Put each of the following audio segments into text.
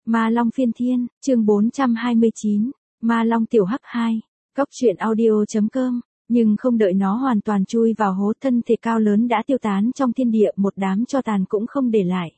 Ma Long phiên thiên, chương 429, Ma Long tiểu hắc 2, Cốc truyện audio.com, nhưng không đợi nó hoàn toàn chui vào hố, thân thể cao lớn đã tiêu tán trong thiên địa, một đám tro tàn cũng không để lại.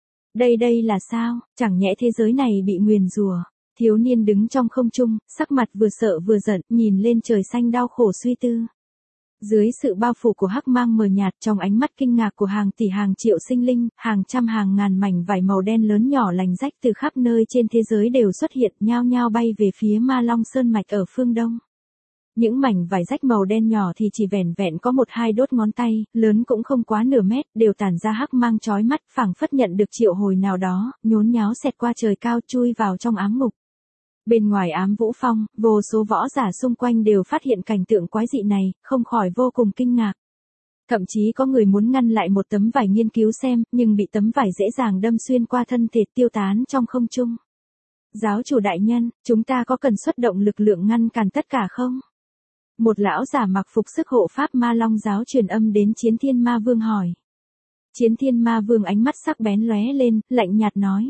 Đây là sao, chẳng nhẽ thế giới này bị nguyền rủa? Thiếu niên đứng trong không trung, sắc mặt vừa sợ vừa giận, nhìn lên trời xanh đau khổ suy tư. Dưới sự bao phủ của hắc mang mờ nhạt, trong ánh mắt kinh ngạc của hàng tỷ hàng triệu sinh linh, hàng trăm hàng ngàn mảnh vải màu đen lớn nhỏ lành rách từ khắp nơi trên thế giới đều xuất hiện, nhao nhao bay về phía Ma Long Sơn mạch ở phương đông. Những mảnh vải rách màu đen nhỏ thì chỉ vẻn vẹn có 1-2 đốt ngón tay, lớn cũng không quá nửa mét, đều tản ra hắc mang chói mắt, phảng phất nhận được triệu hồi nào đó, nhốn nháo xẹt qua trời cao, chui vào trong ám ngục. Bên ngoài ám vũ phong, vô số võ giả xung quanh đều phát hiện cảnh tượng quái dị này, không khỏi vô cùng kinh ngạc. Thậm chí có người muốn ngăn lại một tấm vải nghiên cứu xem, nhưng bị tấm vải dễ dàng đâm xuyên qua thân thể, tiêu tán trong không trung. Giáo chủ đại nhân, chúng ta có cần xuất động lực lượng ngăn cản tất cả không? Một lão giả mặc phục sức hộ pháp Ma Long giáo truyền âm đến Chiến Thiên Ma Vương hỏi. Chiến Thiên Ma Vương ánh mắt sắc bén lóe lên, lạnh nhạt nói.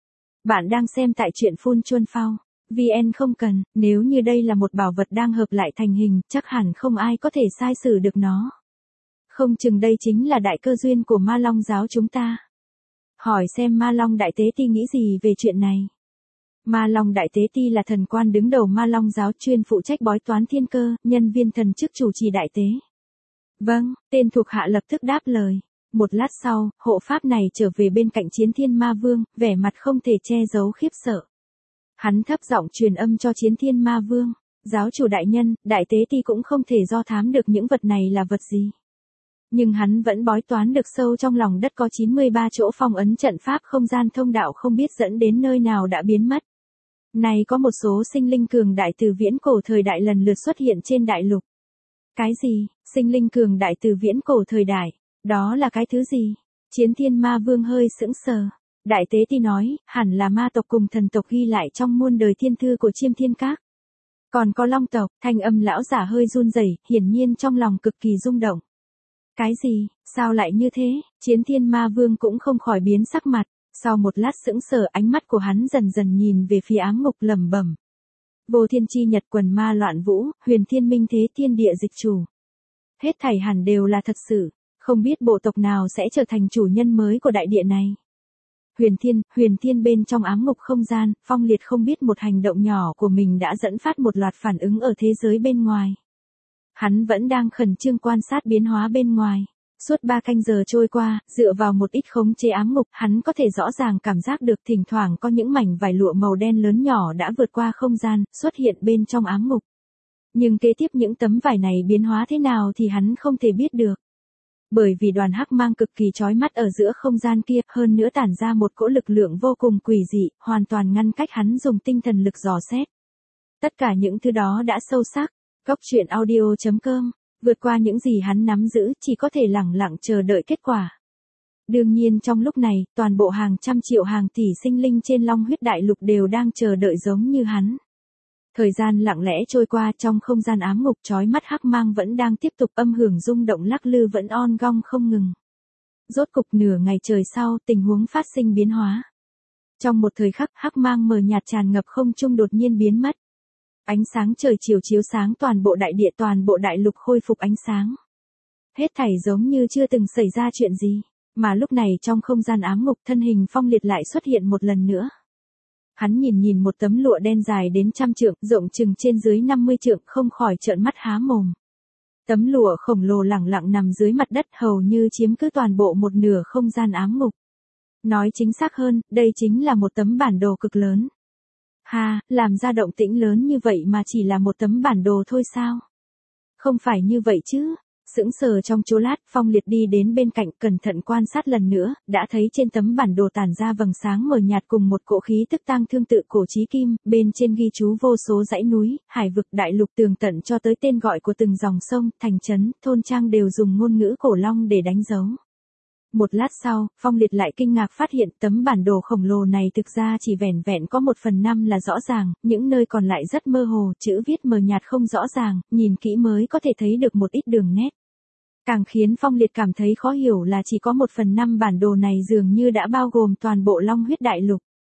Bạn đang xem tại truyện Phun Chuân Phao. VN không cần, nếu như đây là một bảo vật đang hợp lại thành hình, chắc hẳn không ai có thể sai sử được nó. Không chừng đây chính là đại cơ duyên của Ma Long giáo chúng ta. Hỏi xem Ma Long Đại Tế Ti nghĩ gì về chuyện này. Ma Long Đại Tế Ti là thần quan đứng đầu Ma Long giáo, chuyên phụ trách bói toán thiên cơ, nhân viên thần chức chủ trì đại tế. Vâng, tên thuộc hạ lập tức đáp lời. Một lát sau, hộ pháp này trở về bên cạnh Chiến Thiên Ma Vương, vẻ mặt không thể che giấu khiếp sợ. Hắn thấp giọng truyền âm cho Chiến Thiên Ma Vương, giáo chủ đại nhân, Đại Tế Ti cũng không thể do thám được những vật này là vật gì. Nhưng hắn vẫn bói toán được sâu trong lòng đất có 93 chỗ phong ấn trận pháp không gian thông đạo không biết dẫn đến nơi nào đã biến mất. Này có một số sinh linh cường đại từ viễn cổ thời đại lần lượt xuất hiện trên đại lục. Cái gì, sinh linh cường đại từ viễn cổ thời đại, đó là cái thứ gì? Chiến Thiên Ma Vương hơi sững sờ. Đại Tế Ti nói, hẳn là ma tộc cùng thần tộc ghi lại trong muôn đời thiên thư của Chiêm Thiên Các. Còn có long tộc, thanh âm lão giả hơi run rẩy, hiển nhiên trong lòng cực kỳ rung động. Cái gì, sao lại như thế? Chiến Thiên Ma Vương cũng không khỏi biến sắc mặt, sau một lát sững sờ ánh mắt của hắn dần dần nhìn về phía ám ngục lẩm bẩm. Vô thiên chi nhật quần ma loạn vũ, huyền thiên minh thế thiên địa dịch chủ. Hết thảy hẳn đều là thật sự, không biết bộ tộc nào sẽ trở thành chủ nhân mới của đại địa này. Huyền thiên bên trong ám ngục không gian, Phong Liệt không biết một hành động nhỏ của mình đã dẫn phát một loạt phản ứng ở thế giới bên ngoài. Hắn vẫn đang khẩn trương quan sát biến hóa bên ngoài. Suốt 3 canh giờ trôi qua, dựa vào một ít khống chế ám ngục, hắn có thể rõ ràng cảm giác được thỉnh thoảng có những mảnh vải lụa màu đen lớn nhỏ đã vượt qua không gian, xuất hiện bên trong ám ngục. Nhưng kế tiếp những tấm vải này biến hóa thế nào thì hắn không thể biết được. Bởi vì đoàn hắc mang cực kỳ chói mắt ở giữa không gian kia, hơn nữa tản ra một cỗ lực lượng vô cùng quỷ dị, hoàn toàn ngăn cách hắn dùng tinh thần lực dò xét. Tất cả những thứ đó đã sâu sắc. Cốc truyện audio.com, vượt qua những gì hắn nắm giữ, chỉ có thể lẳng lặng chờ đợi kết quả. Đương nhiên trong lúc này, toàn bộ hàng trăm triệu hàng tỷ sinh linh trên Long Huyết Đại Lục đều đang chờ đợi giống như hắn. Thời gian lặng lẽ trôi qua, trong không gian ám ngục chói mắt hắc mang vẫn đang tiếp tục âm hưởng rung động lắc lư vẫn on gong không ngừng. Rốt cục nửa ngày trời sau, tình huống phát sinh biến hóa. Trong một thời khắc, hắc mang mờ nhạt tràn ngập không trung đột nhiên biến mất. Ánh sáng trời chiều chiếu sáng toàn bộ đại địa, toàn bộ đại lục khôi phục ánh sáng. Hết thảy giống như chưa từng xảy ra chuyện gì, mà lúc này trong không gian ám ngục thân hình Phong Liệt lại xuất hiện một lần nữa. Hắn nhìn một tấm lụa đen dài đến 100 trượng, rộng chừng trên dưới 50 trượng, không khỏi trợn mắt há mồm. Tấm lụa khổng lồ lẳng lặng nằm dưới mặt đất, hầu như chiếm cứ toàn bộ một nửa không gian ám ngục. Nói chính xác hơn, đây chính là một tấm bản đồ cực lớn. Ha, làm ra động tĩnh lớn như vậy mà chỉ là một tấm bản đồ thôi sao? Không phải như vậy chứ? Sững sờ trong chốc lát, Phong Liệt đi đến bên cạnh, cẩn thận quan sát lần nữa, đã thấy trên tấm bản đồ tản ra vầng sáng mờ nhạt cùng một cỗ khí tức tang thương tự cổ chí kim, bên trên ghi chú vô số dãy núi, hải vực, đại lục tường tận cho tới tên gọi của từng dòng sông, thành trấn, thôn trang đều dùng ngôn ngữ cổ long để đánh dấu. Một lát sau, Phong Liệt lại kinh ngạc phát hiện tấm bản đồ khổng lồ này thực ra chỉ vẻn vẹn có 1/5 là rõ ràng, những nơi còn lại rất mơ hồ, chữ viết mờ nhạt không rõ ràng, nhìn kỹ mới có thể thấy được một ít đường nét. Càng khiến Phong Liệt cảm thấy khó hiểu là chỉ có 1/5 bản đồ này dường như đã bao gồm toàn bộ Long Huyết Đại Lục.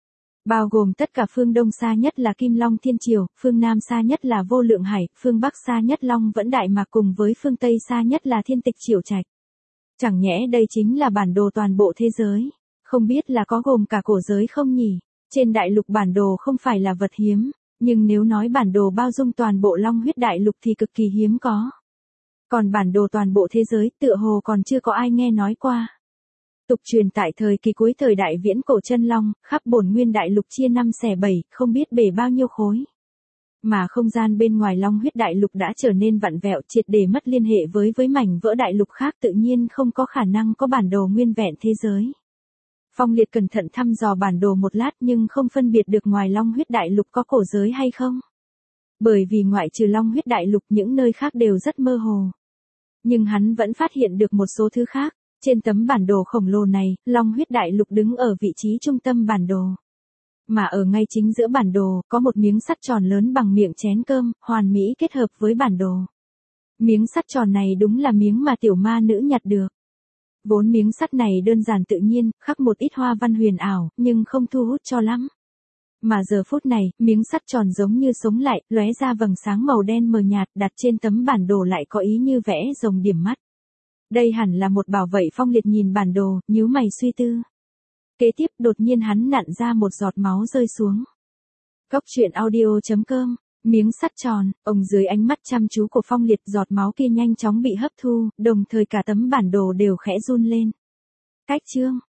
bao gồm tất cả phương Đông xa nhất là Kim Long Thiên Triều, phương Nam xa nhất là Vô Lượng Hải, phương Bắc xa nhất Long Vẫn Đại Mạc cùng với phương Tây xa nhất là Thiên Tịch Triều Trạch. Chẳng nhẽ đây chính là bản đồ toàn bộ thế giới? Không biết là có gồm cả cổ giới không nhỉ? Trên đại lục bản đồ không phải là vật hiếm, nhưng nếu nói bản đồ bao dung toàn bộ Long Huyết Đại Lục thì cực kỳ hiếm có. Còn bản đồ toàn bộ thế giới tựa hồ còn chưa có ai nghe nói qua. Tục truyền tại thời kỳ cuối thời đại viễn cổ chân long, khắp bổn nguyên đại lục chia 5/7, không biết bể bao nhiêu khối. Mà không gian bên ngoài Long Huyết Đại Lục đã trở nên vặn vẹo triệt để mất liên hệ với mảnh vỡ đại lục khác, tự nhiên không có khả năng có bản đồ nguyên vẹn thế giới. Phong Liệt cẩn thận thăm dò bản đồ một lát nhưng không phân biệt được ngoài Long Huyết Đại Lục có cổ giới hay không. Bởi vì ngoại trừ Long Huyết Đại Lục những nơi khác đều rất mơ hồ. Nhưng hắn vẫn phát hiện được một số thứ khác. Trên tấm bản đồ khổng lồ này, Long Huyết Đại Lục đứng ở vị trí trung tâm bản đồ. Mà ở ngay chính giữa bản đồ, có một miếng sắt tròn lớn bằng miệng chén cơm, hoàn mỹ kết hợp với bản đồ. Miếng sắt tròn này đúng là miếng mà tiểu ma nữ nhặt được. Vốn miếng sắt này đơn giản tự nhiên, khắc một ít hoa văn huyền ảo, nhưng không thu hút cho lắm. Mà giờ phút này, miếng sắt tròn giống như sống lại, lóe ra vầng sáng màu đen mờ nhạt, đặt trên tấm bản đồ lại có ý như vẽ rồng điểm mắt. Đây hẳn là một bảo vậy. Phong Liệt nhìn bản đồ, nhíu mày suy tư. Kế tiếp đột nhiên hắn nặn ra một giọt máu rơi xuống. Góc truyện audio.com, miếng sắt tròn, ông dưới ánh mắt chăm chú của Phong Liệt, giọt máu kia nhanh chóng bị hấp thu, đồng thời cả tấm bản đồ đều khẽ run lên. Cách chương